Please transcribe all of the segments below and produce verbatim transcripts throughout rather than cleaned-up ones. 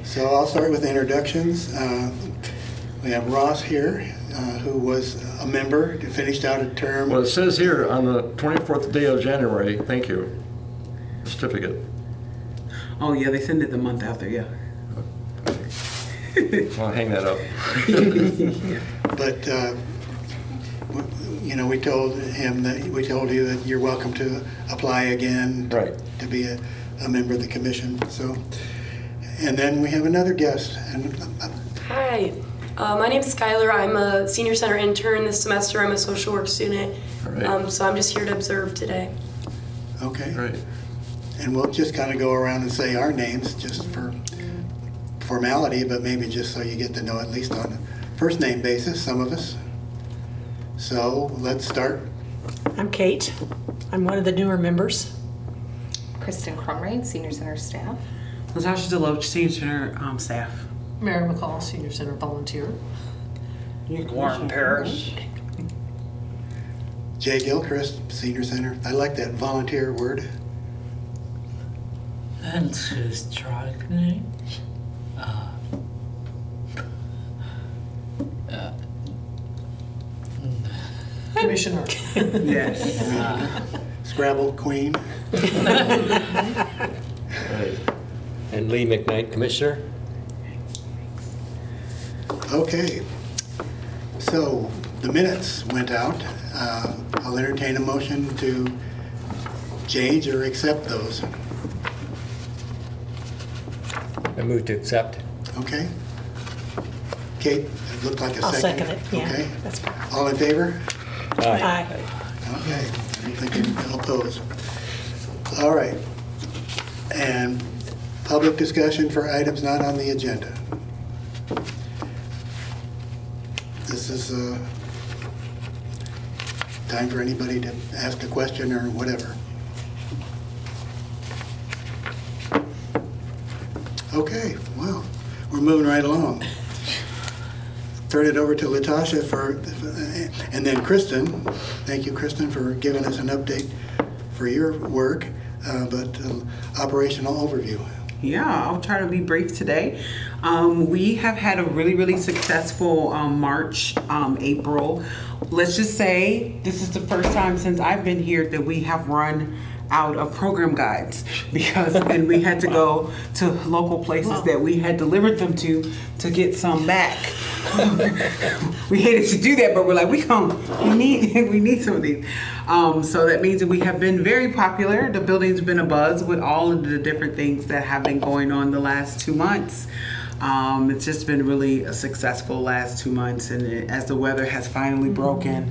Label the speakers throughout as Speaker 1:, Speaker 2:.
Speaker 1: So I'll start with introductions. Uh, we have Ross here, uh, who was a member, finished out a term.
Speaker 2: Well, it says here on the twenty-fourth day of January, thank you, certificate.
Speaker 3: Oh, yeah, they send it the month after, yeah.
Speaker 2: I'll hang that up.
Speaker 1: But, uh, w- you know, we told him that, we told you that you're welcome to apply again.
Speaker 2: Right.
Speaker 1: To be a, a member of the commission, so. And then we have another guest. And uh,
Speaker 4: Hi, uh, my name's Skylar. I'm a senior center intern this semester. I'm a social work student,
Speaker 2: All right.
Speaker 4: um, so I'm just here to observe today.
Speaker 1: Okay.
Speaker 2: Right.
Speaker 1: And we'll just kind of go around and say our names just for formality, but maybe just so you get to know at least on a first name basis, some of us. So let's start.
Speaker 5: I'm Kate. I'm one of the newer members.
Speaker 6: Kristen Crumray, Senior Center staff.
Speaker 3: Natasha Deloach, Senior Center um, staff.
Speaker 5: Mary McCall, Senior Center volunteer.
Speaker 7: Warren Paris.
Speaker 1: Jay Gilchrist, Senior Center. I like that volunteer word.
Speaker 7: That's his truck name. Uh, uh,
Speaker 5: Commissioner.
Speaker 3: Yes.
Speaker 7: uh,
Speaker 1: Scrabble Queen.
Speaker 2: Right.
Speaker 8: And Lee McKnight, Commissioner.
Speaker 1: Okay. So the minutes went out. Uh, I'll entertain a motion to change or accept those.
Speaker 8: I move to accept.
Speaker 1: Okay. Kate, it looked like a
Speaker 5: I'll
Speaker 1: second.
Speaker 5: second it, yeah.
Speaker 1: Okay.
Speaker 5: That's fine.
Speaker 1: All in favor?
Speaker 5: Aye.
Speaker 1: Okay, I don't think anyone opposed. All right. And public discussion for items not on the agenda. This is uh, time for anybody to ask a question or whatever. Okay, well, we're moving right along. Turn it over to Latasha for, and then Kristen. Thank you, Kristen, for giving us an update for your work, uh, but uh, operational overview.
Speaker 3: Yeah, I'll try to be brief today. Um, we have had a really, really successful um, March, um, April. Let's just say this is the first time since I've been here that we have run out of program guides, because and we had to go to local places that we had delivered them to to get some back. We hated to do that, but we're like, we come, we need, we need some of these. Um, so that means that we have been very popular. The building's been abuzz with all of the different things that have been going on the last two months. Um, it's just been really a successful last two months, and it, as the weather has finally broken.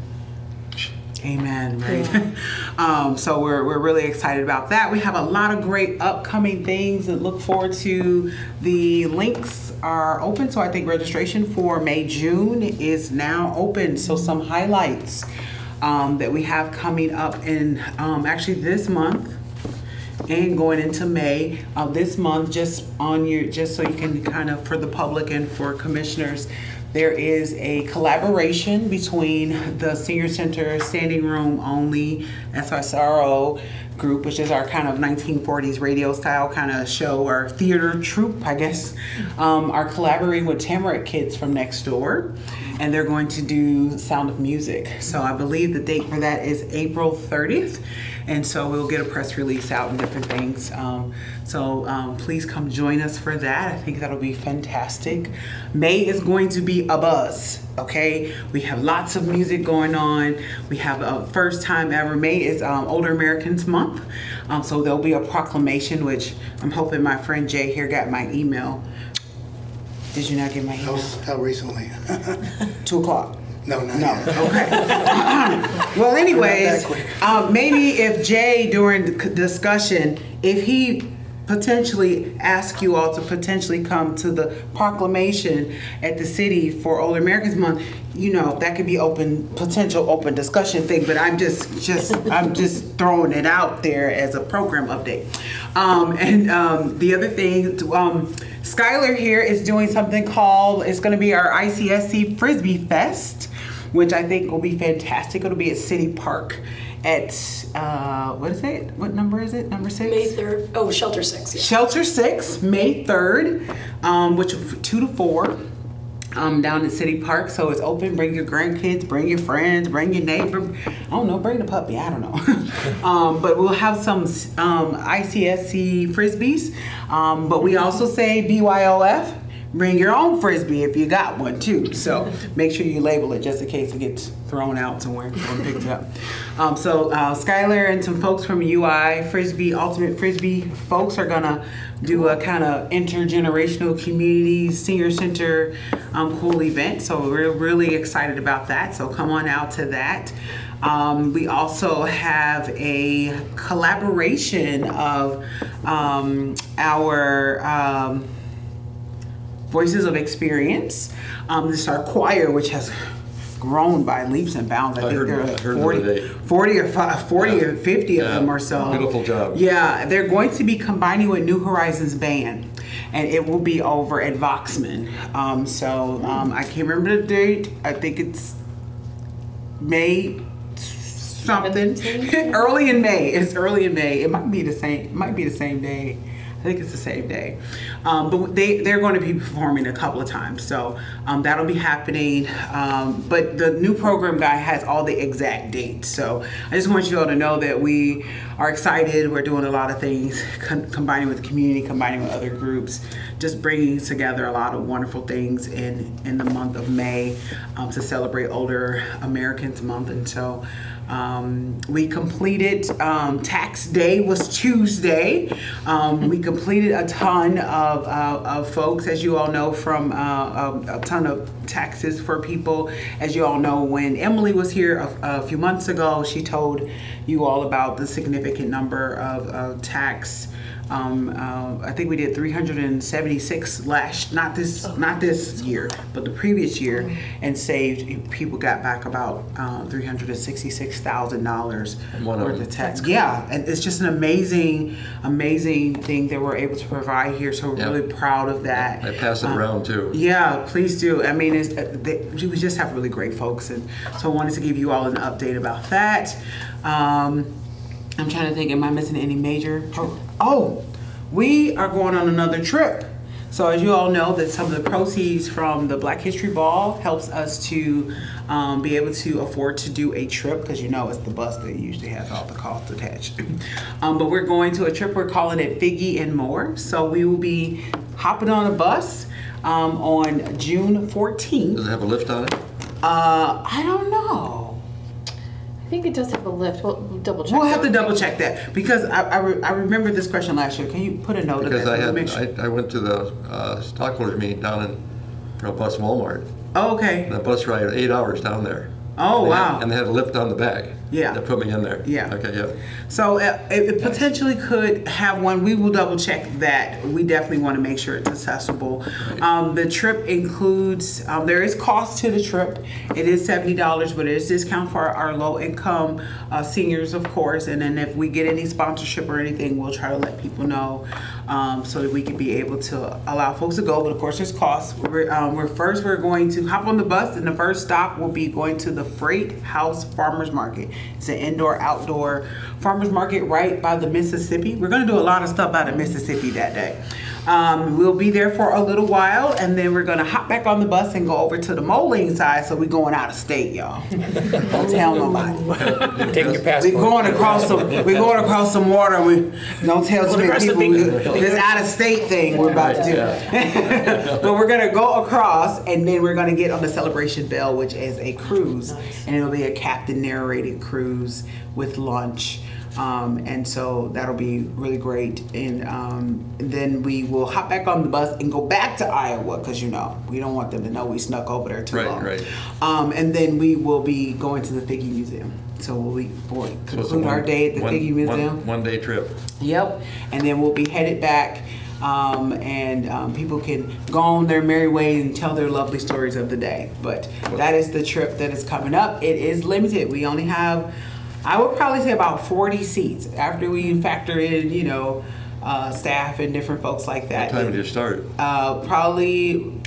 Speaker 3: Amen, right? um, so we're, we're really excited about that. We have a lot of great upcoming things and look forward to. The links are open, so I think registration for May, June is now open. So some highlights um, that we have coming up in um, actually this month and going into May of this month, just on your, just so you can kind of, for the public and for commissioners, there is a collaboration between the Senior Center Standing Room Only S S R O group, which is our kind of nineteen forties radio style kind of show, or theater troupe, I guess, um, are collaborating with Tamarack Kids from next door, and they're going to do Sound of Music. So I believe the date for that is April thirtieth. And so we'll get a press release out and different things. Um, so um, please come join us for that. I think that'll be fantastic. May is going to be a buzz, okay? We have lots of music going on. We have a first time ever. May is um, Older Americans Month. Um, so there'll be a proclamation, which I'm hoping my friend Jay here got my email. Did you not get my
Speaker 1: How,
Speaker 3: email?
Speaker 1: how recently?
Speaker 3: Two o'clock.
Speaker 1: No, not
Speaker 3: No,
Speaker 1: yet.
Speaker 3: okay. Well, anyways,
Speaker 1: Not that quick.
Speaker 3: um, maybe if Jay, during the c- discussion, if he potentially ask you all to potentially come to the proclamation at the city for Older Americans Month, you know, that could be open, potential open discussion thing, but I'm just, just, I'm just throwing it out there as a program update. Um, and um, the other thing, um, Skylar here is doing something called, it's gonna be our I C S C Frisbee Fest, which I think will be fantastic. It'll be at City Park. at, uh, what is it? What number is it? Number six?
Speaker 4: May third. Oh, Shelter Six. Yeah.
Speaker 3: Shelter Six, May third, um, which is two to four. Um, down in City Park, so it's open. Bring your grandkids, bring your friends, bring your neighbor. I don't know, bring the puppy. I don't know. um, but we'll have some um, I C S C frisbees. Um, but we also say B Y O F. Bring your own frisbee if you got one too. So make sure you label it just in case it gets thrown out somewhere or picked up. Um, so uh, Skylar and some folks from U I Frisbee, Ultimate Frisbee folks are gonna do a kind of intergenerational community senior center um, cool event. So we're really excited about that. So come on out to that. Um, we also have a collaboration of um, our um, Voices of Experience. Um, this is our choir, which has grown by leaps and bounds. I,
Speaker 2: I
Speaker 3: think
Speaker 2: heard-
Speaker 3: there are
Speaker 2: I
Speaker 3: like
Speaker 2: heard the
Speaker 3: forty,
Speaker 2: other day.
Speaker 3: forty or five, forty
Speaker 2: Yeah.
Speaker 3: or fifty of
Speaker 2: Yeah.
Speaker 3: them or so.
Speaker 2: Beautiful job.
Speaker 3: Yeah, they're going to be combining with New Horizons Band, and it will be over at Voxman. Um, so um, I can't remember the date. I think it's May something. Early in May. It's early in May. It might be the same. It might be the same day. I think it's the same day. Um, but they, they're going to be performing a couple of times. So um, that'll be happening. Um, but the new program guy has all the exact dates. So I just want you all to know that we are excited. We're doing a lot of things, con- combining with the community, combining with other groups, just bringing together a lot of wonderful things in, in the month of May um, to celebrate Older Americans Month. And so Um, we completed, um, tax day was Tuesday. Um, we completed a ton of, uh, of folks, as you all know, from uh, a, a ton of taxes for people. As you all know, when Emily was here a, a few months ago, she told you all about the significant number of, of tax. Um, uh, I think we did three hundred seventy-six last, not this, not this year, but the previous year, and saved, people got back about uh, three hundred sixty-six thousand dollars
Speaker 2: One of
Speaker 3: worth
Speaker 2: them.
Speaker 3: of tax. Yeah, and it's just an amazing, amazing thing that we're able to provide here, so we're
Speaker 2: Yep.
Speaker 3: really proud of that.
Speaker 2: I pass it
Speaker 3: Um,
Speaker 2: around too.
Speaker 3: Yeah, please do. I mean, it's, uh, they, we just have really great folks, and so I wanted to give you all an update about that. Um, I'm trying to think, am I missing any major? Pro- oh, we are going on another trip. So as you all know, that some of the proceeds from the Black History Ball helps us to um, be able to afford to do a trip, because you know it's the bus that usually has all the costs attached. um, but we're going to a trip, we're calling it Figgy and More. So we will be hopping on a bus um, on June fourteenth.
Speaker 2: Does it have a lift on it?
Speaker 3: Uh, I don't know.
Speaker 6: I think it does have a lift. We'll we'll double check.
Speaker 3: We'll have to
Speaker 6: that.
Speaker 3: double check that, because I, I, re- I remember this question last year. Can you put a note of that?
Speaker 2: Because I
Speaker 3: to
Speaker 2: had,
Speaker 3: make sure-
Speaker 2: I, I went to the uh, stockholders meeting down in, for a bus Walmart.
Speaker 3: Oh, okay.
Speaker 2: And the bus ride, eight hours down there.
Speaker 3: Oh,
Speaker 2: And they had-
Speaker 3: wow.
Speaker 2: And they had a lift on the back.
Speaker 3: Yeah.
Speaker 2: That put me in there.
Speaker 3: Yeah.
Speaker 2: Okay, yeah.
Speaker 3: So uh, it, it potentially could have one. We will double check that. We definitely want to make sure it's accessible. Um, the trip includes, um, there is cost to the trip. It is seventy dollars, but it is discount for our low income uh, seniors, of course. And then if we get any sponsorship or anything, we'll try to let people know um, so that we can be able to allow folks to go. But of course, there's costs. We're, um, we're first, we're going to hop on the bus, and the first stop will be going to the Freight House Farmers Market. It's an indoor, outdoor farmers market right by the Mississippi. We're going to do a lot of stuff out of Mississippi that day. Um, we'll be there for a little while, and then we're going to hop back on the bus and go over to the Moline side. So we're going out of state, y'all. Don't tell nobody.
Speaker 8: Take your
Speaker 3: We're
Speaker 8: passport.
Speaker 3: going across some. We're going across some water. We don't tell too many
Speaker 5: across the
Speaker 3: people we,
Speaker 5: big-
Speaker 3: this out of state thing we're about to do. But we're gonna go across, and then we're gonna get on the Celebration Bell, which is a cruise, and it'll be a captain narrated cruise with lunch. Um, and so that'll be really great. And um, then we will hop back on the bus and go back to Iowa, because you know we don't want them to know we snuck over there too
Speaker 2: Right,
Speaker 3: long.
Speaker 2: right.
Speaker 3: Um, and then we will be going to the Figgy Museum. So we'll be we'll
Speaker 2: So it's a
Speaker 3: conclude our
Speaker 2: one-
Speaker 3: day at the
Speaker 2: one-
Speaker 3: Figgy
Speaker 2: one-
Speaker 3: Museum.
Speaker 2: One day trip.
Speaker 3: Yep. And then we'll be headed back. Um, and um, people can go on their merry way and tell their lovely stories of the day. But that is the trip that is coming up. It is limited. We only have, I would probably say, about forty seats after we factor in, you know, uh, staff and different folks like that.
Speaker 2: What time did you start?
Speaker 3: Uh, probably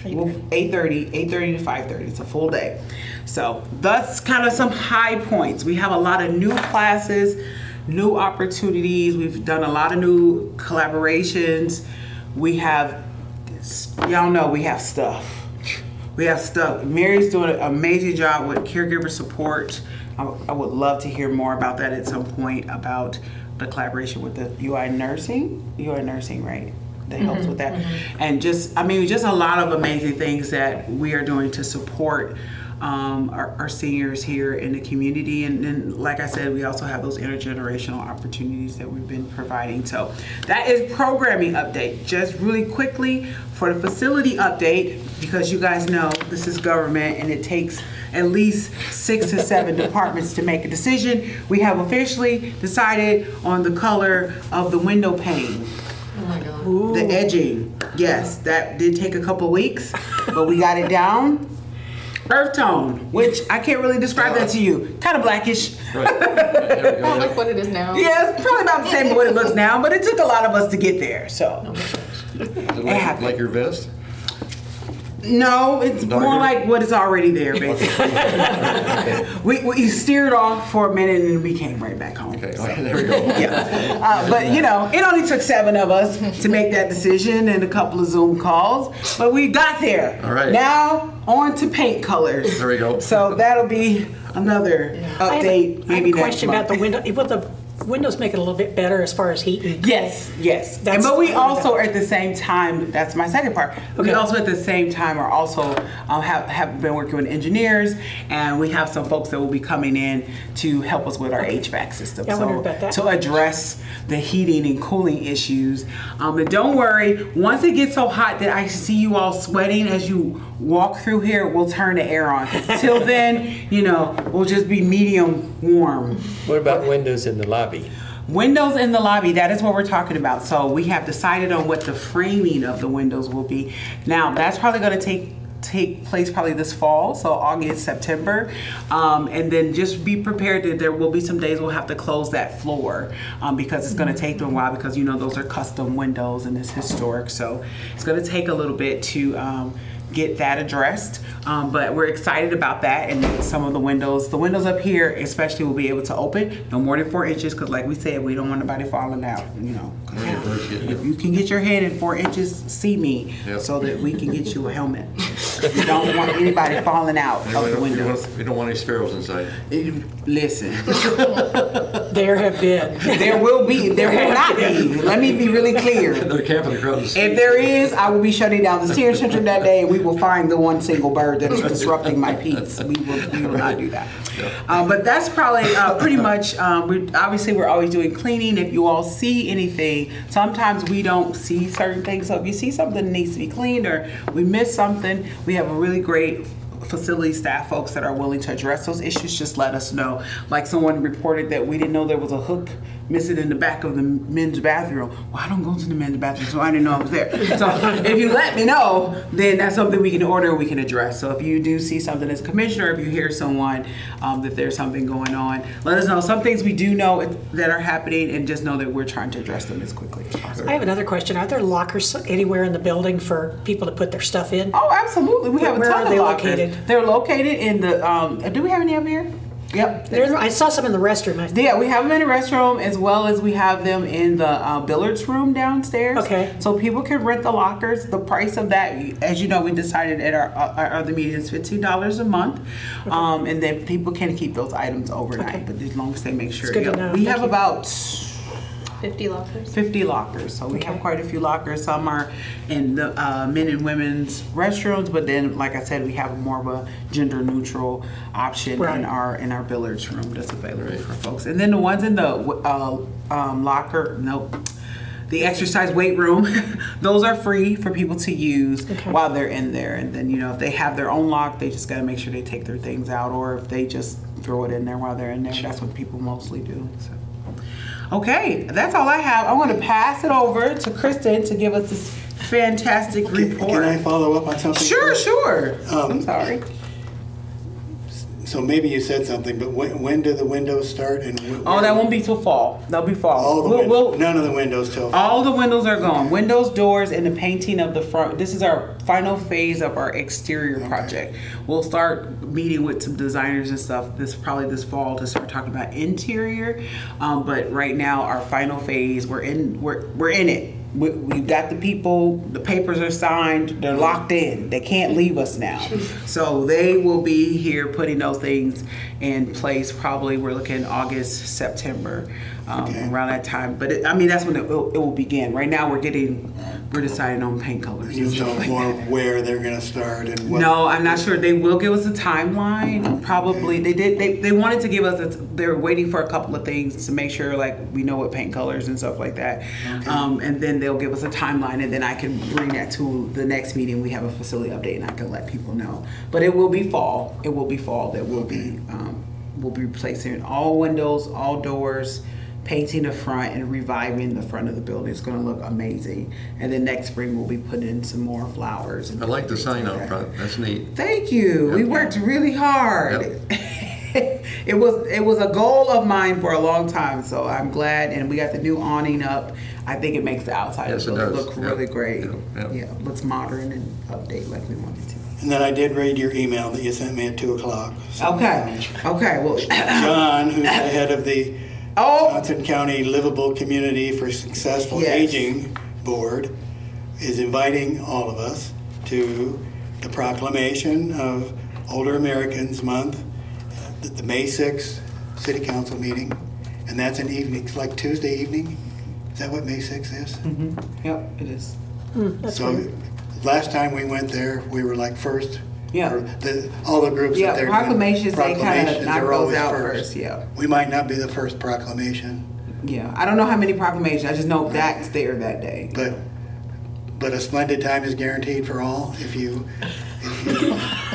Speaker 3: Well, eight thirty, eight thirty to five thirty. It's a full day. So that's kind of some high points. We have a lot of new classes, new opportunities. We've done a lot of new collaborations. We have, y'all know we have stuff. We have stuff. Mary's doing an amazing job with caregiver support. I, I would love to hear more about that at some point, about the collaboration with the U I Nursing. U I Nursing, right? That helps with that. And just, I mean, just a lot of amazing things that we are doing to support um, our, our seniors here in the community. And then, like I said, we also have those intergenerational opportunities that we've been providing. So that is programming update. Just really quickly for the facility update, because you guys know this is government and it takes at least six to seven departments to make a decision. We have officially decided on the color of the window pane.
Speaker 6: Oh my God.
Speaker 3: The edging, yes, that did take a couple weeks, but we got it down. Earth tone, which I can't really describe that to you. Kind of blackish.
Speaker 2: Right. There we go.
Speaker 6: Not like what it is now.
Speaker 3: Yeah, it's probably about the same as what it looks now, but it took a lot of us to get there. So,
Speaker 2: Is it like, like your vest?
Speaker 3: no, it's
Speaker 2: Darker?
Speaker 3: more like what is already there, basically. we, we steered off for a minute and we came right back home.
Speaker 2: Okay,
Speaker 3: So.
Speaker 2: there we go.
Speaker 3: Yeah. Uh, but you know, it only took seven of us to make that decision and a couple of Zoom calls, but we got there.
Speaker 2: All right.
Speaker 3: Now on to paint colors.
Speaker 2: There we go.
Speaker 3: So that'll be another
Speaker 5: I have a-
Speaker 3: update.
Speaker 5: I
Speaker 3: maybe
Speaker 5: have a
Speaker 3: next
Speaker 5: question
Speaker 3: month.
Speaker 5: about the window. Will the windows make it a little bit better as far as heat? and-
Speaker 3: Yes, yes. And,
Speaker 5: That's-
Speaker 3: but we also at the same time, that's my second part. We
Speaker 5: Okay.
Speaker 3: also at the same time are also um, have, have been working with engineers, and we have some folks that will be coming in to help us with our H V A C system.
Speaker 5: Yeah, I
Speaker 3: so
Speaker 5: wondered about that.
Speaker 3: to address the heating and cooling issues. Um, and don't worry, once it gets so hot that I see you all sweating as you walk through here, we'll turn the air on. Till then, you know, we'll just be medium warm.
Speaker 8: What about windows in the lobby?
Speaker 3: Windows in the lobby, that is what we're talking about. So we have decided on what the framing of the windows will be. Now, that's probably gonna take take place probably this fall, so August, September. Um, and then just be prepared that there will be some days we'll have to close that floor um, because it's gonna take them a while, because you know those are custom windows and it's historic. So it's gonna take a little bit to um, get that addressed, um, but we're excited about that. And some of the windows, the windows up here especially, will be able to open no more than four inches, because like we said, we don't want nobody falling out, you know. If you can get your head in four inches, see me,
Speaker 2: Yep.
Speaker 3: so that we can get you a helmet. We don't want anybody falling out of the
Speaker 2: We don't-
Speaker 3: windows.
Speaker 2: We don't want any sparrows inside.
Speaker 3: Eh, Listen,
Speaker 5: There have been.
Speaker 3: there will be, there will not be. Let me be really clear.
Speaker 2: They're camping across the
Speaker 3: If
Speaker 2: street.
Speaker 3: there is, I will be shutting down the senior center that day, and we will find the one single bird that is disrupting my peace. We will, we will not do that. Uh, but that's probably uh, pretty much. Um, we obviously we're always doing cleaning. If you all see anything, sometimes we don't see certain things. So if you see something that needs to be cleaned or we miss something, we have a really great facility staff folks that are willing to address those issues. Just let us know. Like someone reported that we didn't know there was a hook missing in the back of the men's bathroom. Well, I don't go to the men's bathroom, so I didn't know it was there. So if you let me know, then that's something we can order, we can address. So if you do see something as a commissioner, if you hear someone um, that there's something going on, let us know. Some things we do know that are happening, and just know that we're trying to address them as quickly as possible.
Speaker 5: I have another question. Are there lockers anywhere in the building for people to put their stuff in?
Speaker 3: Oh, absolutely. We have a
Speaker 5: Where
Speaker 3: ton
Speaker 5: are
Speaker 3: of
Speaker 5: they
Speaker 3: lockers.
Speaker 5: located?
Speaker 3: They're located in the, um, do we have any up here? Yep.
Speaker 5: There, I saw some in the restroom. I-
Speaker 3: Yeah, we have them in the restroom, as well as we have them in the uh, billiards room downstairs.
Speaker 5: Okay.
Speaker 3: So people can rent the lockers. The price of that, as you know, we decided at our, our other meeting, is fifteen dollars a month. Um, and then people can keep those items overnight,
Speaker 5: Okay.
Speaker 3: but as long as they make sure.
Speaker 5: good to
Speaker 3: Yep.
Speaker 5: know.
Speaker 3: We
Speaker 5: Thank
Speaker 3: have
Speaker 5: you.
Speaker 3: about
Speaker 6: fifty lockers.
Speaker 3: fifty lockers. So we have
Speaker 5: Okay.
Speaker 3: quite a few lockers. Some are in the uh, men and women's restrooms, but then, like I said, we have more of a gender neutral option
Speaker 5: Right.
Speaker 3: in our in our billiards room that's available for folks. And then the ones in the uh, um, locker, nope. The exercise weight room, those are free for people to use
Speaker 5: Okay.
Speaker 3: while they're in there. And then, you know, if they have their own lock, they just got to make sure they take their things out, or if they just throw it in there while they're in there. That's what people mostly do. So. Okay, that's all I have. I want to pass it over to Kristen to give us this fantastic
Speaker 1: Can,
Speaker 3: report.
Speaker 1: can I follow up on something?
Speaker 3: Sure,
Speaker 1: first?
Speaker 3: sure.
Speaker 1: Um,
Speaker 3: I'm sorry.
Speaker 1: so maybe you said something, but when, when do the windows start and? wh-
Speaker 3: Oh, that won't be till fall. That'll be fall.
Speaker 1: All the
Speaker 3: We'll-
Speaker 1: windows,
Speaker 3: we'll-
Speaker 1: none of the windows till.
Speaker 3: All the windows are gone. Windows, doors, and the painting of the front. This is our final phase of our exterior project. We'll start meeting with some designers and stuff this probably this fall to start talking about interior. Um, but right now, our final phase, we're in we're we're in it. We, we've got the people. The papers are signed. They're locked in. They can't leave us now. So they will be here putting those things in place. Probably we're looking August, September. Um,
Speaker 1: Okay.
Speaker 3: around that time. But it, I mean, that's when it will, it will begin. Right now, we're getting, we're deciding on paint colors.
Speaker 1: You
Speaker 3: and stuff
Speaker 1: know
Speaker 3: like
Speaker 1: more
Speaker 3: that.
Speaker 1: where they're gonna start and what.
Speaker 3: No, I'm not sure. They will give us a timeline. Probably they did. They, they wanted to give us. A, they're waiting for a couple of things to make sure, like we know what paint colors and stuff like that.
Speaker 1: Okay.
Speaker 3: Um, and then they'll give us a timeline, and then I can bring that to the next meeting. We have a facility update, and I can let people know. But it will be fall. It will be fall. That will be. Um, we'll be replacing all windows, all doors, painting the front and reviving the front of the building. It's going to look amazing. And then next spring we'll be putting in some more flowers. And
Speaker 2: I like the
Speaker 3: things
Speaker 2: sign
Speaker 3: like
Speaker 2: out
Speaker 3: that.
Speaker 2: front. That's neat.
Speaker 3: Thank you. We
Speaker 2: Yep.
Speaker 3: worked really hard. it was it was a goal of mine for a long time. So I'm glad, and we got the new awning up. I think it makes the outside
Speaker 2: Yes, it
Speaker 3: look,
Speaker 2: does.
Speaker 3: look
Speaker 2: Yep.
Speaker 3: really great.
Speaker 2: Yep. Yep.
Speaker 3: Yeah, looks modern and update like we wanted to.
Speaker 1: And then I did read your email that you sent me at two o'clock. So,
Speaker 3: Okay. Okay. Well.
Speaker 1: John, who's the head of the
Speaker 3: Oh.
Speaker 1: Johnson County Livable Community for Successful
Speaker 3: Yes.
Speaker 1: Aging Board, is inviting all of us to the proclamation of Older Americans Month at the May sixth City Council meeting. And that's an evening, it's like Tuesday evening? Is that what May sixth is?
Speaker 3: Yep. It is.
Speaker 5: That's
Speaker 1: So
Speaker 5: weird.
Speaker 1: last time we went there, we were like first.
Speaker 3: Yeah.
Speaker 1: Or the, all the groups
Speaker 3: Yeah,
Speaker 1: that they're doing
Speaker 3: proclamations, they kinda
Speaker 1: proclamations
Speaker 3: knock
Speaker 1: are
Speaker 3: those
Speaker 1: always
Speaker 3: out first, yeah.
Speaker 1: We might not be the first proclamation,
Speaker 3: Yeah. I don't know how many proclamations. I just know that's there that day.
Speaker 1: but but a splendid time is guaranteed for all if you if you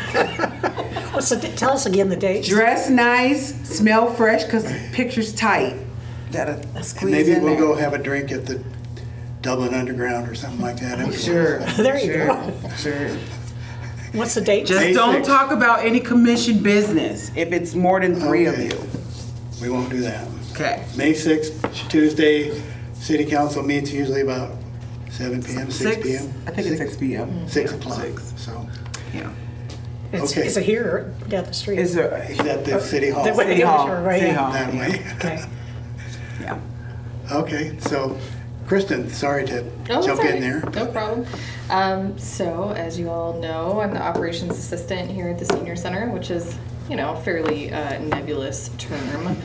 Speaker 5: What's the, tell us again the dates.
Speaker 3: Dress nice, smell fresh, cause picture's tight. Gotta
Speaker 1: and
Speaker 3: squeeze
Speaker 1: maybe
Speaker 3: in
Speaker 1: we'll
Speaker 3: there.
Speaker 1: go have a drink at the Dublin Underground or something like that. afterwards.
Speaker 3: Sure.
Speaker 5: There you
Speaker 3: sure,
Speaker 5: go.
Speaker 3: Sure.
Speaker 5: What's the date?
Speaker 3: Just
Speaker 1: May
Speaker 3: don't
Speaker 1: sixth.
Speaker 3: talk about any commission business if it's more than three
Speaker 1: Okay.
Speaker 3: of you.
Speaker 1: We won't do that.
Speaker 3: Okay.
Speaker 1: May sixth, Tuesday, City Council meets usually about seven p.m., six p.m.
Speaker 3: I think it's six p m.
Speaker 1: Six
Speaker 3: Yeah,
Speaker 1: o'clock.
Speaker 3: Six.
Speaker 1: So
Speaker 3: Yeah.
Speaker 5: It's,
Speaker 3: okay.
Speaker 5: Is it here or down the street?
Speaker 3: Is there?
Speaker 1: is that the City Hall?
Speaker 5: That way-
Speaker 3: City
Speaker 5: Yeah,
Speaker 3: Hall.
Speaker 5: sure, right,
Speaker 3: City
Speaker 5: yeah.
Speaker 3: Hall.
Speaker 1: That way.
Speaker 5: Okay.
Speaker 3: Yeah.
Speaker 1: Okay, so Kristen, sorry to
Speaker 6: Oh, it's
Speaker 1: jump
Speaker 6: all
Speaker 1: in
Speaker 6: right.
Speaker 1: there.
Speaker 6: No problem. Um, so, as you all know, I'm the operations assistant here at the senior center, which is, you know, a fairly uh, nebulous term.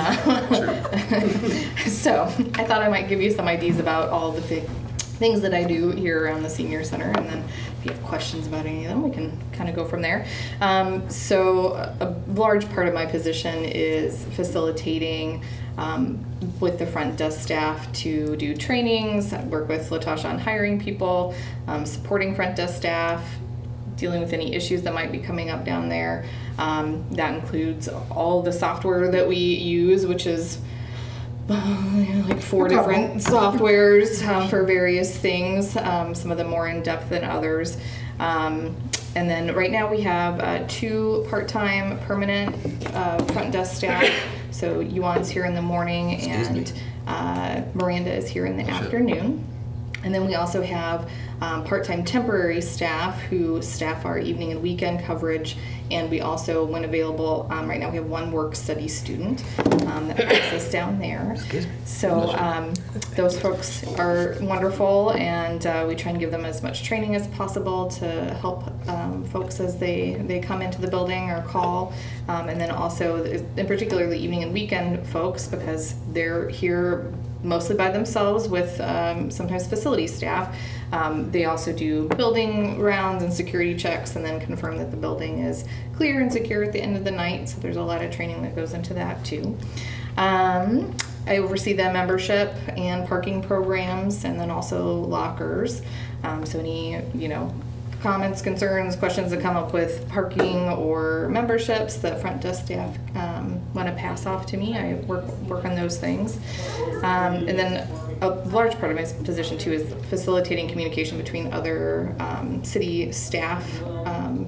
Speaker 6: Uh, so, I thought I might give you some ideas about all the big things that I do here around the senior center, and then if you have questions about any of them, we can kind of go from there. Um, so, a large part of my position is facilitating um, with the front desk staff to do trainings, work with Latasha on hiring people, um, supporting front desk staff, dealing with any issues that might be coming up down there. Um, that includes all the software that we use, which is uh, like four
Speaker 3: A couple.
Speaker 6: different softwares um, for various things, um, some of them more in depth than others. Um, and then right now we have uh, two part-time permanent uh, front desk staff. So Yuan's here in the morning and uh, Miranda is here in the afternoon. And then we also have um, part-time temporary staff who staff our evening and weekend coverage. And we also, when available, um, right now we have one work study student um, that helps us down there. So um, those folks are wonderful, and uh, we try and give them as much training as possible to help um, folks as they, they come into the building or call. Um, and then also, in particular, the evening and weekend folks, because they're here mostly by themselves with um, sometimes facility staff. Um, they also do building rounds and security checks and then confirm that the building is clear and secure at the end of the night. So there's a lot of training that goes into that too. Um, I oversee the membership and parking programs and then also lockers. Um, so any, you know, comments, concerns, questions that come up with parking or memberships that front desk staff um, want to pass off to me. I work work on those things. Um, and then a large part of my position too is facilitating communication between other um, city staff um,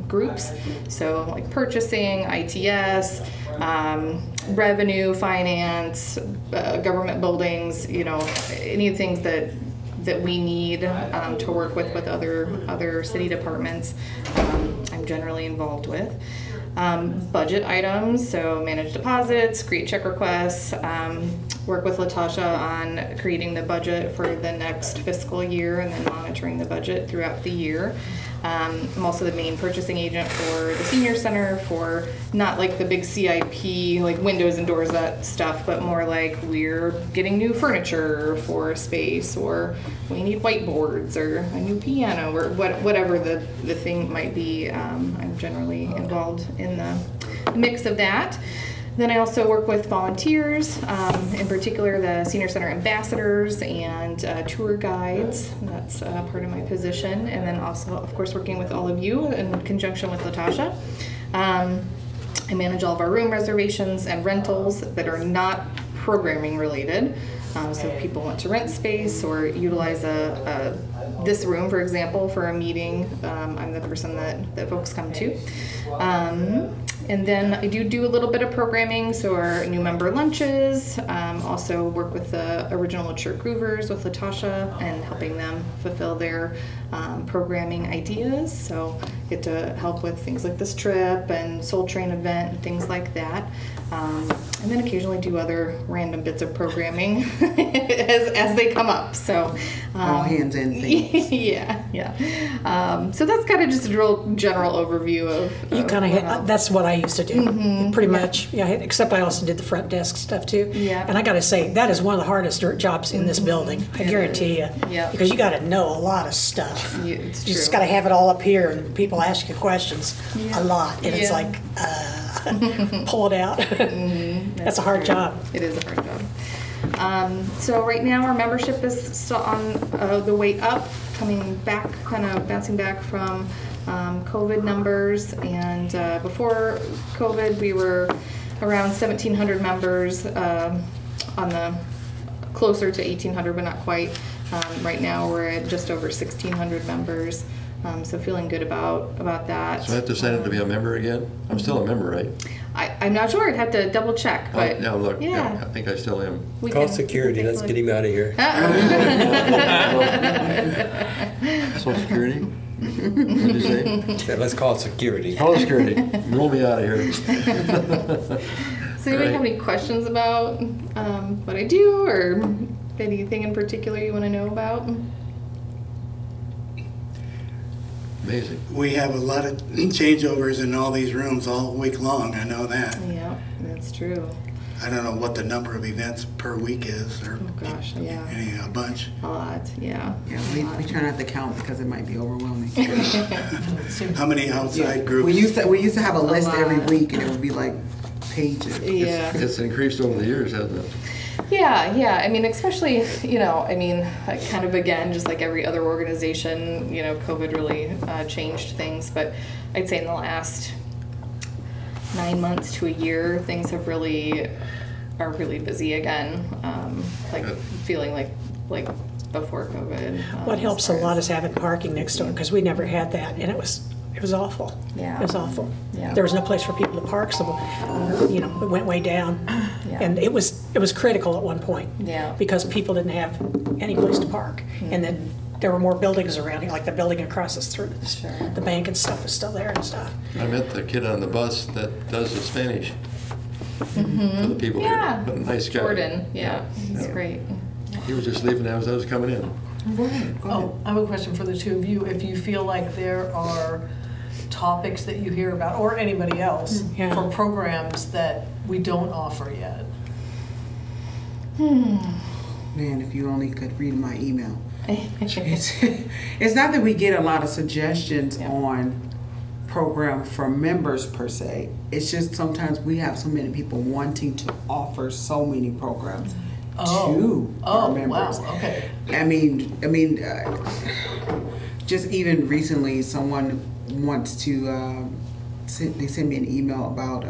Speaker 6: groups. So like purchasing, I T S, um, revenue, finance, uh, government buildings, you know, any things that that we need um, to work with with other other city departments, um, I'm generally involved with. Um, budget items, so manage deposits, create check requests, um, work with Latasha on creating the budget for the next fiscal year and then monitoring the budget throughout the year. Um, I'm also the main purchasing agent for the senior center for not like the big C I P, like windows and doors, that stuff, but more like we're getting new furniture for space, or we need whiteboards or a new piano, or what, whatever the, the thing might be. Um, I'm generally involved in the mix of that. Then I also work with volunteers, um, in particular the Senior Center ambassadors and uh, tour guides. That's uh, part of my position. And then also, of course, working with all of you in conjunction with Latasha. Um, I manage all of our room reservations and rentals that are not programming related. Um, so if people want to rent space or utilize a, a this room, for example, for a meeting, um, I'm the person that, that folks come to. Um, and then I do do a little bit of programming, so our new member lunches, um, also work with the original Church Groovers with Latasha and helping them fulfill their um, programming ideas. So get to help with things like this trip and Soul Train event and things like that. Um, and then occasionally do other random bits of programming as, as they come up. So um,
Speaker 3: All hands in things.
Speaker 6: yeah, yeah. Um, so that's kind of just a real general overview of.
Speaker 5: You
Speaker 6: of
Speaker 5: kind of,
Speaker 6: what I'll-
Speaker 5: that's what I used to do, pretty much. Yeah, except I also did the front desk stuff too.
Speaker 6: Yeah.
Speaker 5: And I got to say, that is one of the hardest jobs in this building. I
Speaker 6: It
Speaker 5: guarantee
Speaker 6: is.
Speaker 5: you.
Speaker 6: Yeah.
Speaker 5: Because you got to know a lot of stuff.
Speaker 6: Yeah, it's
Speaker 5: You just
Speaker 6: true.
Speaker 5: got to have it all up here, and people ask you questions
Speaker 6: Yeah.
Speaker 5: a lot, and it's
Speaker 6: Yeah.
Speaker 5: like, uh, pull it out. That's a hard job.
Speaker 6: It is a hard job. Um, so right now our membership is still on uh, the way up, coming back, kind of bouncing back from um, COVID numbers. And uh, before COVID, we were around seventeen hundred members, um, on the closer to eighteen hundred, but not quite. Um, right now we're at just over sixteen hundred members. Um, so feeling good about about that.
Speaker 2: So I have to sign up to be a member again? I'm still a member, right?
Speaker 6: I, I'm not sure. I'd have to double check, but
Speaker 2: Oh, yeah, look, yeah,
Speaker 6: yeah.
Speaker 2: I think I still am.
Speaker 6: we
Speaker 8: Call
Speaker 6: can-
Speaker 8: security,
Speaker 6: we can
Speaker 8: let's
Speaker 6: take
Speaker 8: get
Speaker 6: a
Speaker 8: him out of here.
Speaker 2: Social Security? What'd you say?
Speaker 8: Said, let's call security.
Speaker 2: Call security. Roll me out of here.
Speaker 6: So anybody
Speaker 2: Great.
Speaker 6: have any questions about um, what I do, or anything in particular you want to know about?
Speaker 2: Amazing.
Speaker 1: We have a lot of changeovers in all these rooms all week long, I know that.
Speaker 6: Yeah, that's true.
Speaker 1: I don't know what the number of events per week is, or
Speaker 6: Oh gosh, yeah,
Speaker 1: any, a bunch.
Speaker 6: a lot. Yeah.
Speaker 3: Yeah, we, we try not to count because it might be overwhelming.
Speaker 1: How many outside groups?
Speaker 3: We used to we used to have a list
Speaker 6: lot.
Speaker 3: every week, and it would be like pages.
Speaker 6: Yeah.
Speaker 2: It's increased over the years, hasn't it?
Speaker 6: Yeah, yeah. I mean, especially, you know, I mean, like, kind of again, just like every other organization, you know, COVID really uh, changed things. But I'd say in the last nine months to a year, things have really are really busy again. Um, like
Speaker 2: Good.
Speaker 6: feeling like like before COVID. um,
Speaker 5: What
Speaker 6: as
Speaker 5: helps a
Speaker 6: far
Speaker 5: lot
Speaker 6: as-
Speaker 5: is having parking next door, because we never had that, and it was, it was awful.
Speaker 6: Yeah.
Speaker 5: It was awful.
Speaker 6: Yeah.
Speaker 5: There was no place for people to park, so, you know, it went way down.
Speaker 6: Yeah.
Speaker 5: And it was, it was critical at one point.
Speaker 6: Yeah.
Speaker 5: Because people didn't have any place to park. And then there were more buildings around here, like the building across the street.
Speaker 6: Sure.
Speaker 5: The bank and stuff is still there and stuff.
Speaker 2: I met the kid on the bus that does the Spanish for the people
Speaker 6: Mm-hmm. Yeah.
Speaker 2: here. Nice guy.
Speaker 6: Jordan, yeah, he's
Speaker 2: Yeah.
Speaker 6: great.
Speaker 2: He was just leaving as I was coming in.
Speaker 3: Right. Go ahead.
Speaker 9: Oh, I have a question for the two of you. If you feel like there are topics that you hear about, or anybody else,
Speaker 5: Yeah.
Speaker 9: for programs that we don't offer yet.
Speaker 3: Man, if you only could read my email. It's, it's not that we get a lot of suggestions
Speaker 6: Yeah.
Speaker 3: on program for members per se. It's just sometimes we have so many people wanting to offer so many programs
Speaker 9: Oh.
Speaker 3: to our
Speaker 9: Oh,
Speaker 3: members.
Speaker 9: wow, okay.
Speaker 3: I mean, I mean, uh, just even recently, someone wants to. Um, send, they sent me an email about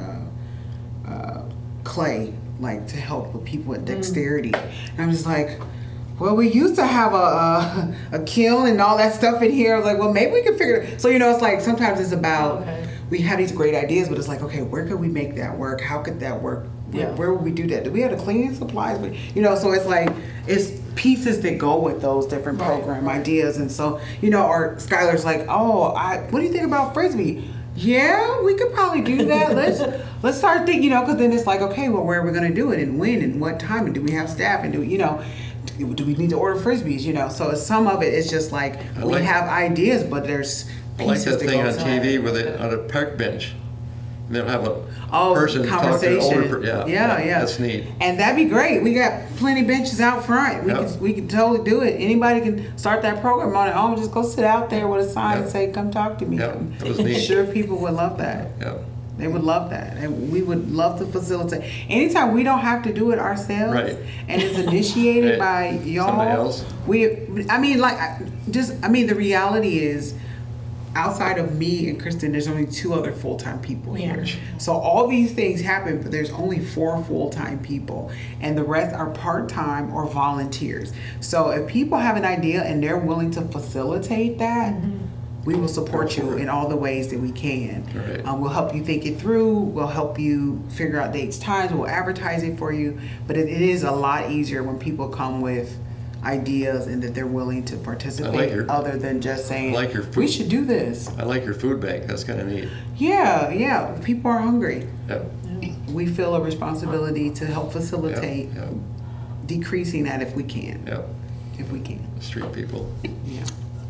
Speaker 3: uh, uh, clay, like to help with people with dexterity. And I'm just like, well, we used to have a, a a kiln and all that stuff in here. I was like, well, maybe we can figure it. So you know, it's like sometimes it's about
Speaker 9: Okay.
Speaker 3: we have these great ideas, but it's like, okay, where could we make that work? How could that work? Where,
Speaker 9: Yeah.
Speaker 3: where would we do that? Do we have the cleaning supplies? You know, so it's like it's pieces that go with those different
Speaker 9: Right,
Speaker 3: program
Speaker 9: right.
Speaker 3: ideas, and so you know, or Skylar's like, oh, I what do you think about frisbee? Yeah, we could probably do that. Let's let's start thinking, you know, because then it's like, okay, well, where are we going to do it, and when, and what time, and do we have staff, and do you know, do, do we need to order frisbees, you know? So some of it is just like
Speaker 2: I
Speaker 3: we
Speaker 2: like-
Speaker 3: have ideas, but there's
Speaker 2: I like
Speaker 3: pieces
Speaker 2: that
Speaker 3: that
Speaker 2: thing
Speaker 3: go
Speaker 2: on
Speaker 3: with
Speaker 2: T
Speaker 3: it.
Speaker 2: V with it on a park bench. They'll have a
Speaker 3: Oh,
Speaker 2: person talk to an
Speaker 3: conversation.
Speaker 2: older per- yeah,
Speaker 3: yeah,
Speaker 2: that-
Speaker 3: yeah.
Speaker 2: that's neat.
Speaker 3: And that'd be great. We got plenty of benches out front. We
Speaker 2: Yep.
Speaker 3: can we can totally do it. Anybody can start that program on their own. Just go sit out there with a sign and
Speaker 2: Yep.
Speaker 3: say, "Come talk to me."
Speaker 2: Yep, that was
Speaker 3: I'm
Speaker 2: neat.
Speaker 3: sure people would love that.
Speaker 2: Yeah.
Speaker 3: They would love that, and we would love to facilitate. Anytime we don't have to do it ourselves,
Speaker 2: Right.
Speaker 3: and it's initiated by
Speaker 2: Right.
Speaker 3: y'all.
Speaker 2: Somebody else.
Speaker 3: We, I mean, like, I- just, I mean, the reality is, outside of me and Kristen, there's only two other full-time people here. So all these things happen, but there's only four full-time people, and the rest are part-time or volunteers. So if people have an idea and they're willing to facilitate that, we will support you in all the ways that we can.
Speaker 2: Right.
Speaker 3: Um, we'll help you think it through. We'll help you figure out dates, times. We'll advertise it for you. But it, it is a lot easier when people come with ideas and that they're willing to participate,
Speaker 2: your-
Speaker 3: other than just saying,
Speaker 2: I like your
Speaker 3: we
Speaker 2: food.
Speaker 3: should do this.
Speaker 2: I like your food bank. That's kind of neat.
Speaker 3: Yeah, yeah. People are hungry.
Speaker 2: Yep.
Speaker 3: We feel a responsibility to help
Speaker 2: Yep.
Speaker 3: facilitate
Speaker 2: Yep.
Speaker 3: decreasing that if we can.
Speaker 2: Yep.
Speaker 3: If we can.
Speaker 2: Street people.
Speaker 3: Yeah.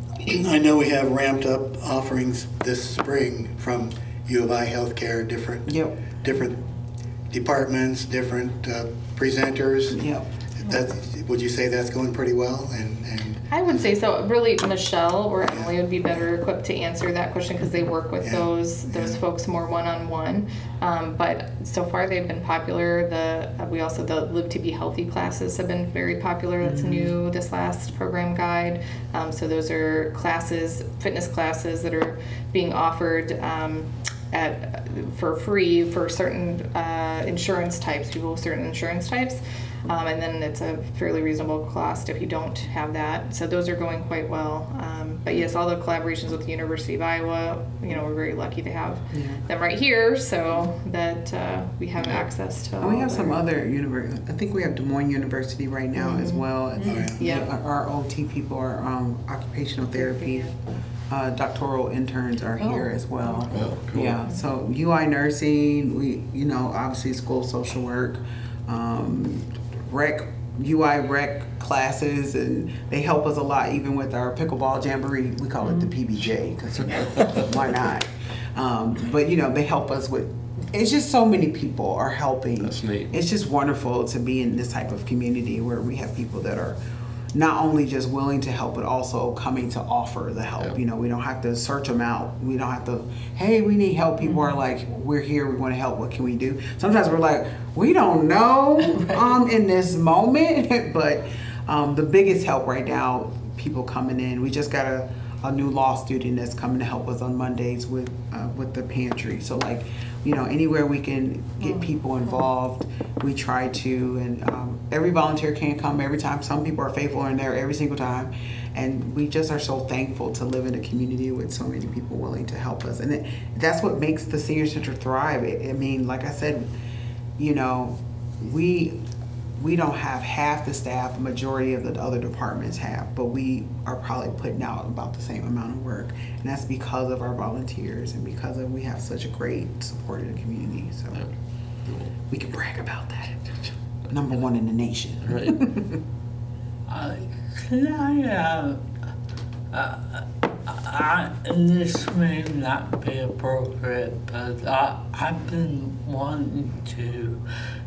Speaker 1: I know we have ramped up offerings this spring from U of I Healthcare, different,
Speaker 3: Yep.
Speaker 1: different departments, different uh, presenters.
Speaker 3: Yep.
Speaker 1: That, would you say that's going pretty well? And, and
Speaker 6: I would say so. Really, Michelle or Emily would be better equipped to answer that question because they work with
Speaker 1: Yeah.
Speaker 6: those those
Speaker 1: Yeah.
Speaker 6: folks more one on one. But so far, they've been popular. The uh, we also the Live to Be Healthy classes have been very popular. That's new this last program guide. Um, so those are classes, fitness classes that are being offered. Um, at for free for certain uh, insurance types, people with certain insurance types, um, and then it's a fairly reasonable cost if you don't have that. So those are going quite well. Um, but yes, all the collaborations with the University of Iowa, you know, we're very lucky to have
Speaker 3: Yeah.
Speaker 6: them right here, so that uh, we have access to.
Speaker 3: And we
Speaker 6: all
Speaker 3: have some
Speaker 6: their-
Speaker 3: other universities. I think we have Des Moines University right now as well. And
Speaker 6: Yeah.
Speaker 3: Our, our O T people, our um, occupational therapy uh, doctoral interns are here as well.
Speaker 2: Oh, cool.
Speaker 3: Yeah. So U I nursing, we you know obviously school of social work, um, rec U I rec classes, and they help us a lot even with our pickleball jamboree. We call it the P B J because why not? Um, but you know they help us with. It's just so many people are helping.
Speaker 2: That's neat.
Speaker 3: It's just wonderful to be in this type of community where we have people that are not only just willing to help, but also coming to offer the help.
Speaker 2: Yeah.
Speaker 3: You know, we don't have to search them out. We don't have to, hey, we need help. People are like, we're here, we want to help. What can we do? Sometimes we're like, we don't know um, in this moment. But um, the biggest help right now, people coming in. We just got a, a new law student that's coming to help us on Mondays with uh, with the pantry. So like, you know, anywhere we can get people involved, we try to. And um, every volunteer can't come every time. Some people are faithful and there every single time. And we just are so thankful to live in a community with so many people willing to help us. And it, that's what makes the Senior Center thrive. I I mean, like I said, you know, we we don't have half the staff the majority of the other departments have, but we are probably putting out about the same amount of work. And that's because of our volunteers and because of we have such a great supportive community. So we can brag about that. Number one in the nation.
Speaker 2: Right.
Speaker 7: Uh, can I, uh, uh, I, this may not be appropriate, but I, I've been wanting to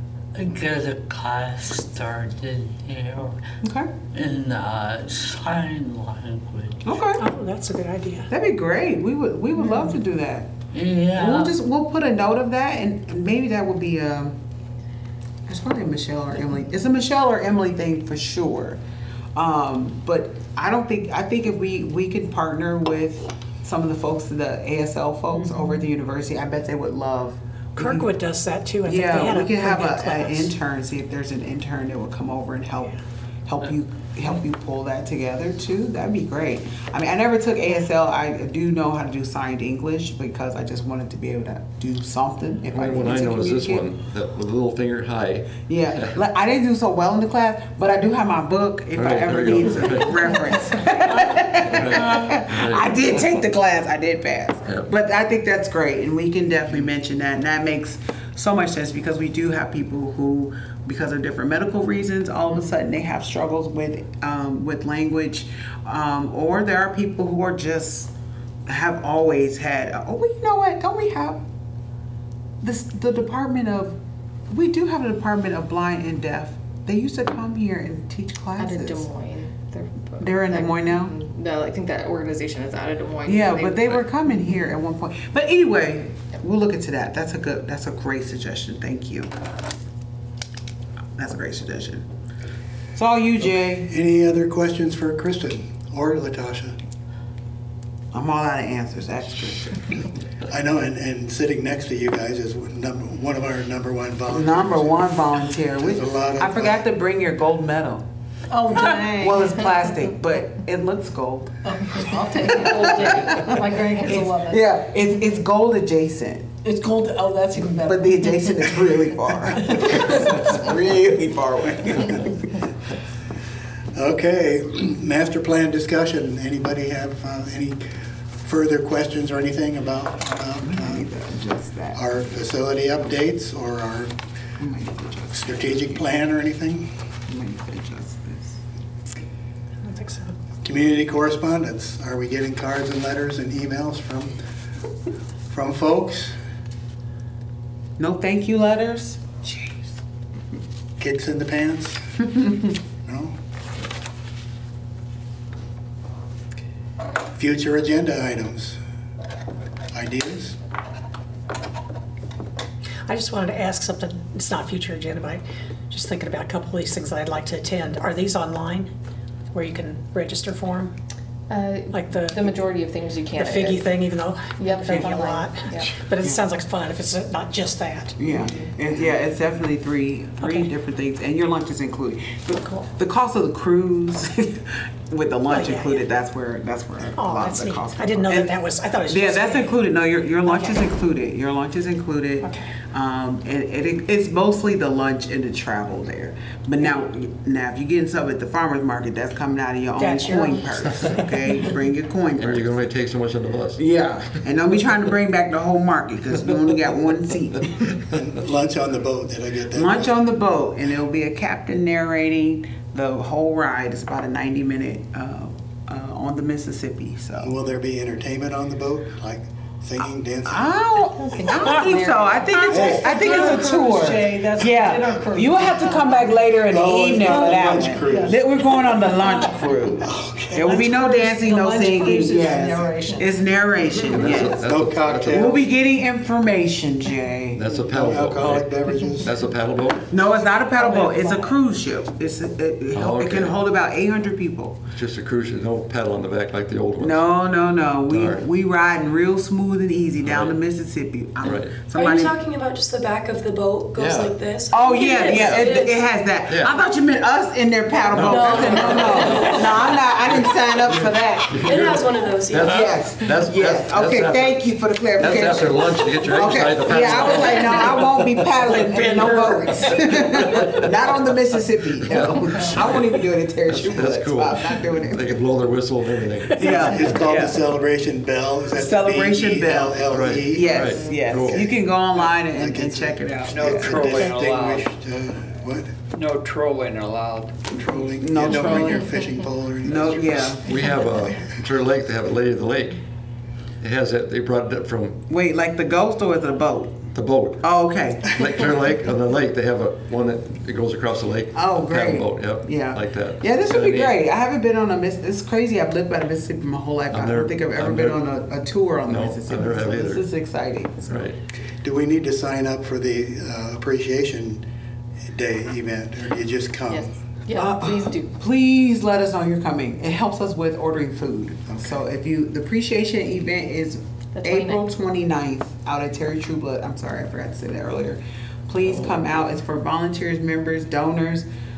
Speaker 7: get a class started here
Speaker 3: Okay.
Speaker 7: in uh, sign language.
Speaker 3: Okay.
Speaker 5: Oh, that's a good idea.
Speaker 3: That'd be great. We would we would love to do that.
Speaker 7: Yeah.
Speaker 3: We'll just we'll put a note of that, and maybe that would be um. It's probably a Michelle or Emily. It's a Michelle or Emily thing for sure. Um, but I don't think I think if we we could partner with some of the folks, the A S L folks over at the university, I bet they would love.
Speaker 5: Kirkwood does that too. I think they
Speaker 3: Yeah,
Speaker 5: had
Speaker 3: we
Speaker 5: a
Speaker 3: can have
Speaker 5: pretty good
Speaker 3: a, an
Speaker 5: class.
Speaker 3: intern. See if there's an intern that would come over and help help you help you pull that together too. That'd be great. I mean, I never took A S L. I do know how to do signed English because I just wanted to be able to do something if
Speaker 2: The
Speaker 3: I
Speaker 2: only
Speaker 3: needed
Speaker 2: one I
Speaker 3: to
Speaker 2: know is this
Speaker 3: communicate.
Speaker 2: one, that with the little finger high.
Speaker 3: Yeah, like, I didn't do so well in the class, but I do have my book if I
Speaker 2: Right,
Speaker 3: ever
Speaker 2: there you
Speaker 3: need
Speaker 2: go.
Speaker 3: a reference. I did take the class, I did pass.
Speaker 2: Yeah.
Speaker 3: But I think that's great, and we can definitely mention that, and that makes so much sense because we do have people who, because of different medical reasons, all of a sudden they have struggles with um, with language, um, or there are people who are just have always had. Oh, well, you know what? Don't we have this? The Department of we do have a Department of Blind and Deaf. They used to come here and teach
Speaker 6: Out
Speaker 3: classes.
Speaker 6: of Des Moines. They're,
Speaker 3: They're in Des Moines now?
Speaker 6: No, I think that organization is out of Des Moines.
Speaker 3: Yeah, but they were coming here at one point. But anyway, we'll look into that. That's a good, that's a great suggestion. Thank you. That's a great suggestion. It's all you, Jay.
Speaker 1: Any other questions for Kristen or Latasha?
Speaker 3: I'm all out of answers. That's Kristen.
Speaker 1: I know, and, and sitting next to you guys is number, one of our number one volunteers.
Speaker 3: Number one volunteer. We,
Speaker 1: There's a lot of,
Speaker 3: I forgot
Speaker 1: uh,
Speaker 3: to bring your gold medal.
Speaker 9: Oh, dang.
Speaker 3: Well, it's plastic, but it looks gold.
Speaker 9: I'll take it all day. My grandkids will love it.
Speaker 3: Yeah, it's, it's gold adjacent.
Speaker 9: It's gold, oh, that's even better.
Speaker 3: But the adjacent is really far. It's really far away.
Speaker 1: Okay, master plan discussion. Anybody have uh, any further questions or anything about, about uh,
Speaker 3: Just that.
Speaker 1: our facility updates or our
Speaker 3: I might need to adjust-
Speaker 1: strategic plan or anything?
Speaker 3: I might need to adjust this.
Speaker 5: I don't think so.
Speaker 1: Community correspondence. Are we getting cards and letters and emails from, from folks?
Speaker 3: No thank you letters? Jeez.
Speaker 1: Kicks in the pants? No? Future agenda items. Ideas?
Speaker 5: I just wanted to ask something, it's not future agenda, but I'm just thinking about a couple of these things that I'd like to attend. Are these online, where you can register for them?
Speaker 6: Uh,
Speaker 5: Like the,
Speaker 6: the majority of things you
Speaker 5: the
Speaker 6: can't.
Speaker 5: figgy
Speaker 6: edit.
Speaker 5: thing, even though
Speaker 6: Yep,
Speaker 5: I
Speaker 6: that's
Speaker 5: figgy a
Speaker 6: online.
Speaker 5: lot.
Speaker 6: Yeah.
Speaker 5: But it sounds like fun if it's not just that.
Speaker 3: Yeah, it's, yeah, it's definitely three, three
Speaker 5: Okay.
Speaker 3: different things, and your lunch is included. The,
Speaker 5: Cool.
Speaker 3: the cost of the cruise with the lunch
Speaker 5: Oh, yeah,
Speaker 3: included,
Speaker 5: yeah.
Speaker 3: that's where, that's where a
Speaker 5: Oh,
Speaker 3: lot of
Speaker 5: that's
Speaker 3: the
Speaker 5: neat.
Speaker 3: cost.
Speaker 5: I didn't know that
Speaker 3: And-
Speaker 5: that was, I thought it was
Speaker 3: Yeah,
Speaker 5: just.
Speaker 3: that's included. No, your, your lunch is
Speaker 5: Okay.
Speaker 3: included. Your lunch is included.
Speaker 5: Okay.
Speaker 3: Um, and it, it's mostly the lunch and the travel there. But now, now if you're getting something at the farmer's market, that's coming out of your own
Speaker 5: That's your
Speaker 3: coin
Speaker 5: own.
Speaker 3: purse, okay? Bring your coin
Speaker 2: And
Speaker 3: purse.
Speaker 2: you're gonna only take so much on the bus.
Speaker 3: Yeah, and don't be trying to bring back the whole market because you only got one seat.
Speaker 1: And lunch on the boat, did I get that?
Speaker 3: Lunch
Speaker 1: right?
Speaker 3: on the boat, and it'll be a captain narrating the whole ride. It's about a ninety minute uh, uh, on the Mississippi. So
Speaker 1: Will there be entertainment on the boat, like singing, dancing?
Speaker 3: I don't, I don't think so. I think it's I think it's a tour.
Speaker 9: Jay, that's
Speaker 3: Yeah,
Speaker 9: dinner cruise.
Speaker 3: you will have to come back later in the
Speaker 1: Oh,
Speaker 3: evening
Speaker 1: it's
Speaker 3: for
Speaker 1: the
Speaker 3: that
Speaker 1: lunch
Speaker 3: one.
Speaker 1: cruise.
Speaker 3: That we're going on the lunch cruise. There will be no
Speaker 9: Lunch cruise-
Speaker 3: dancing,
Speaker 9: the
Speaker 3: no
Speaker 9: lunch
Speaker 3: singing.
Speaker 9: cruise is
Speaker 3: Yes,
Speaker 9: narration.
Speaker 3: it's narration.
Speaker 2: That's a-
Speaker 3: Yes,
Speaker 2: that's a-
Speaker 1: No
Speaker 2: that's a-
Speaker 1: cocktail.
Speaker 3: we'll be getting information, Jay.
Speaker 2: That's a
Speaker 1: No
Speaker 2: paddle boat.
Speaker 1: alcoholic
Speaker 2: right?
Speaker 1: beverages?
Speaker 2: That's a paddle boat?
Speaker 3: No, it's not a paddle boat. It's a cruise ship. It's a, it, it,
Speaker 2: Oh,
Speaker 3: it can
Speaker 2: okay.
Speaker 3: hold about eight hundred people.
Speaker 2: It's just a cruise, there's no paddle on the back like the old ones.
Speaker 3: No, no, no. We
Speaker 2: Alright.
Speaker 3: we riding real smooth and easy down the
Speaker 2: Right.
Speaker 3: Mississippi. I'm-
Speaker 2: Right.
Speaker 4: Are
Speaker 3: Somebody.
Speaker 4: you talking about just the back of the boat goes
Speaker 2: Yeah.
Speaker 4: like this?
Speaker 3: Oh yeah,
Speaker 4: It is,
Speaker 3: yeah. It,
Speaker 4: it
Speaker 3: it
Speaker 4: is.
Speaker 3: has that.
Speaker 2: Yeah.
Speaker 3: I thought you meant us in their paddle boat.
Speaker 4: No.
Speaker 3: I said no, no, no. I'm not. I didn't sign up for that.
Speaker 4: It has one of those, yeah.
Speaker 2: That's-
Speaker 3: Yes.
Speaker 2: That's-
Speaker 3: yes.
Speaker 2: that's-
Speaker 3: Okay.
Speaker 2: that's
Speaker 3: Thank you for the
Speaker 2: That's
Speaker 3: clarification.
Speaker 2: after lunch to get your eggs
Speaker 3: Okay.
Speaker 2: tied the paddle.
Speaker 3: Yeah, I was like, no, I won't be paddling in no boats. Not on the Mississippi. No. I won't even do it at Terry
Speaker 2: That's,
Speaker 3: Schubert's.
Speaker 2: that's cool.
Speaker 3: I'm not doing
Speaker 2: They
Speaker 3: it.
Speaker 2: can blow their whistle and everything.
Speaker 3: Yeah.
Speaker 1: It's called
Speaker 3: yeah.
Speaker 1: the Celebration Bell. Is that the
Speaker 3: Celebration Bell.
Speaker 1: B E L L E?
Speaker 2: Right.
Speaker 3: Yes,
Speaker 2: Right.
Speaker 3: yes.
Speaker 2: Cool.
Speaker 3: You can go online and,
Speaker 1: Like
Speaker 3: and
Speaker 1: it's
Speaker 3: check it out.
Speaker 10: No
Speaker 3: Yeah.
Speaker 10: trolling allowed.
Speaker 1: Distinguished, uh, what?
Speaker 10: No trolling allowed.
Speaker 1: Trolling?
Speaker 3: No
Speaker 1: You don't bring your
Speaker 3: trolling.
Speaker 1: fishing pole or anything?
Speaker 3: No, yeah.
Speaker 2: We have a, Turtle Lake, they have a Lady of the Lake. It has that, they brought it up from
Speaker 3: Wait, like the ghost or is it a boat?
Speaker 2: the boat.
Speaker 3: Oh, okay.
Speaker 2: Lake Turtle Lake, on the lake, they have a, one that it goes across the lake.
Speaker 3: Oh, great.
Speaker 2: Paddle boat, yep.
Speaker 3: Yeah.
Speaker 2: Like that.
Speaker 3: Yeah, this would
Speaker 2: Kinda
Speaker 3: be
Speaker 2: neat.
Speaker 3: great. I haven't been on a Miss. It's crazy. I've lived by the Mississippi my whole life.
Speaker 2: I've
Speaker 3: I
Speaker 2: never-
Speaker 3: don't think I've ever
Speaker 2: I've
Speaker 3: been
Speaker 2: never-
Speaker 3: on a, a tour on the
Speaker 2: No, I
Speaker 3: Mississippi.
Speaker 2: never have
Speaker 3: so this
Speaker 2: either.
Speaker 3: is exciting. So-
Speaker 2: Right.
Speaker 1: Do we need to sign up for the uh, Appreciation Day event, or do you just come?
Speaker 6: Yes. Yeah,
Speaker 3: Uh,
Speaker 6: please do.
Speaker 3: Please let us know you're coming. It helps us with ordering food. So if you, the appreciation event is
Speaker 6: The
Speaker 3: April
Speaker 6: twenty-ninth.
Speaker 3: twenty-ninth out at Terry Trueblood. I'm sorry, I forgot to say that earlier. Please come out. It's for volunteers, members, donors.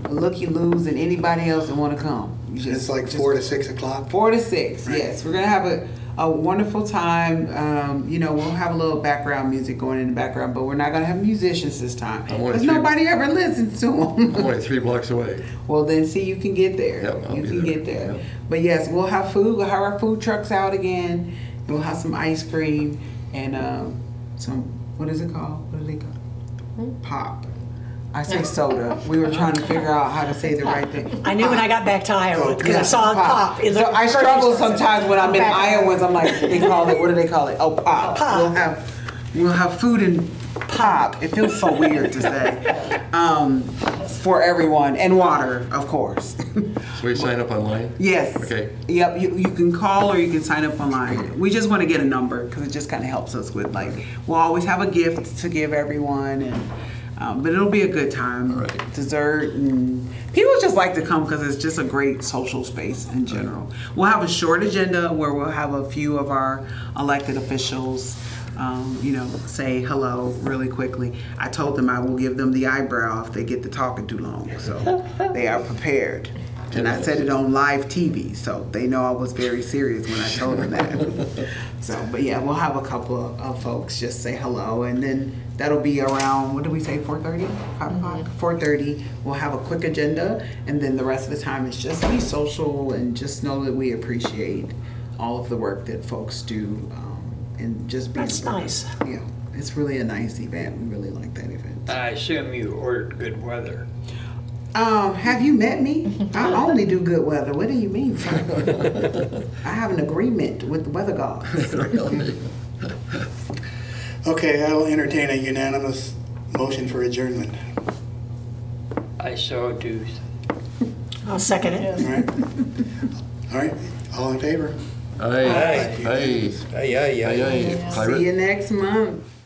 Speaker 3: looky-loos and anybody else that want to come. You just-
Speaker 1: It's like
Speaker 3: just-
Speaker 1: four to six o'clock.
Speaker 3: Four to six,
Speaker 1: Right.
Speaker 3: yes. We're gonna have a, a wonderful time. Um, you know, we'll have a little background music going in the background, but we're not gonna have musicians this time
Speaker 2: I'm only
Speaker 3: because
Speaker 2: three-
Speaker 3: nobody ever listens to them.
Speaker 2: I'm only three blocks away.
Speaker 3: Well, then see, you can get there.
Speaker 2: Yep, I'll
Speaker 3: you
Speaker 2: be
Speaker 3: can
Speaker 2: there.
Speaker 3: get there.
Speaker 2: Yep.
Speaker 3: But yes, we'll have food. We'll have our food trucks out again. We'll have some ice cream and um, some, what is it called? What do they call it? Pop. I say soda. We were trying to figure out how to say the right thing.
Speaker 5: I knew when I got back to Iowa, because I
Speaker 3: Yeah,
Speaker 5: saw pop. in the
Speaker 3: So I
Speaker 5: grocery
Speaker 3: struggle
Speaker 5: store.
Speaker 3: sometimes when I'm in
Speaker 5: Back-
Speaker 3: Iowans. I'm like, they call it, what do they call it? Oh, pop.
Speaker 5: Pop.
Speaker 3: We'll have, we'll have food and pop. It feels so weird to say. Um, for everyone, and water, of course.
Speaker 2: So we sign up online?
Speaker 3: Yes.
Speaker 2: Okay.
Speaker 3: Yep, you, you can call or you can sign up online. We just want to get a number because it just kind of helps us with like, we'll always have a gift to give everyone and, um, but it'll be a good time.
Speaker 2: All right.
Speaker 3: Dessert and people just like to come because it's just a great social space in general. We'll have a short agenda where we'll have a few of our elected officials Um, you know, say hello really quickly. I told them I will give them the eyebrow if they get to talking too long, so they are prepared. And I said it on live T V, so they know I was very serious when I told them that. So, but yeah, we'll have a couple of, of folks just say hello, and then that'll be around, what did we say, four thirty? five o'clock? four thirty, we'll have a quick agenda, and then the rest of the time is just be social and just know that we appreciate all of the work that folks do. Um, and just be
Speaker 5: That's nice.
Speaker 3: Yeah, it's really a nice event. We really like that event.
Speaker 10: I assume you ordered good weather.
Speaker 3: Um, have you met me? I only do good weather. What do you mean, sir? I have an agreement with the weather gods.
Speaker 1: Okay, I will entertain a unanimous motion for adjournment.
Speaker 10: I so do.
Speaker 5: I'll second it.
Speaker 1: All right? All right, all in favor?
Speaker 2: Aye. Aye.
Speaker 8: Aye, aye, aye.
Speaker 2: Aye, aye.
Speaker 3: See you next month.